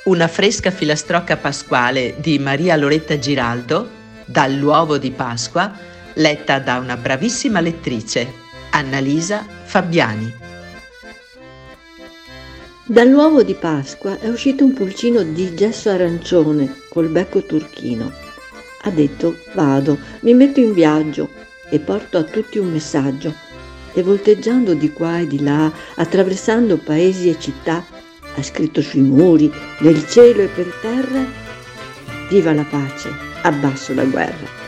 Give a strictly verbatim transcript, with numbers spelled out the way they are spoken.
Una fresca filastrocca pasquale di Maria Loretta Giraldo, Dall'uovo di Pasqua, letta da una bravissima lettrice, Annalisa Fabiani. Dall'uovo di Pasqua è uscito un pulcino di gesso arancione col becco turchino. Ha detto: vado, mi metto in viaggio e porto a tutti un messaggio. E volteggiando di qua e di là, attraversando paesi e città, ha scritto sui muri, nel cielo e per terra: viva la pace, abbasso la guerra.